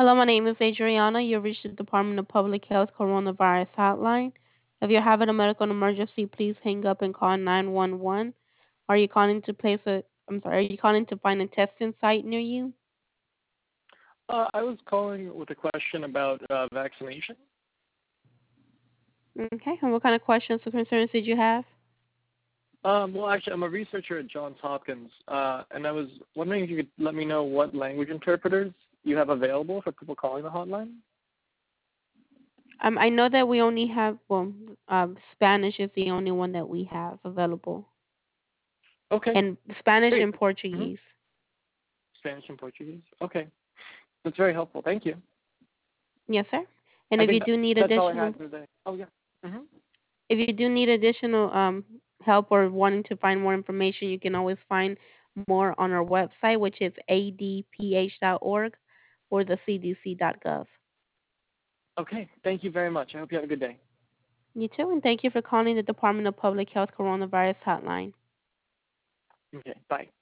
Hello, my name is Adriana. You've reached the Department of Public Health Coronavirus Hotline. If you're having a medical emergency, please hang up and call 911. Are you calling to place a I'm sorry, are you calling to find a testing site near you? I was calling with a question about vaccination. Okay, and what kind of questions or concerns did you have? Well, actually, I'm a researcher at Johns Hopkins, and I was wondering if you could let me know what language interpreters you have available for people calling the hotline. I know that we only have Spanish is the only one that we have available, Okay, and Spanish great. and hmm Portuguese. Spanish and Portuguese. Okay, that's very helpful. Thank you. Yes, sir. And I if you think do need that's all I additional had today. Oh yeah. hmm if you do need additional help or wanting to find more information, you can always find more on our website, which is adph.org or the cdc.gov. Okay, thank you very much. I hope you have a good day. You too, and thank you for calling the Department of Public Health Coronavirus Hotline. Okay, bye.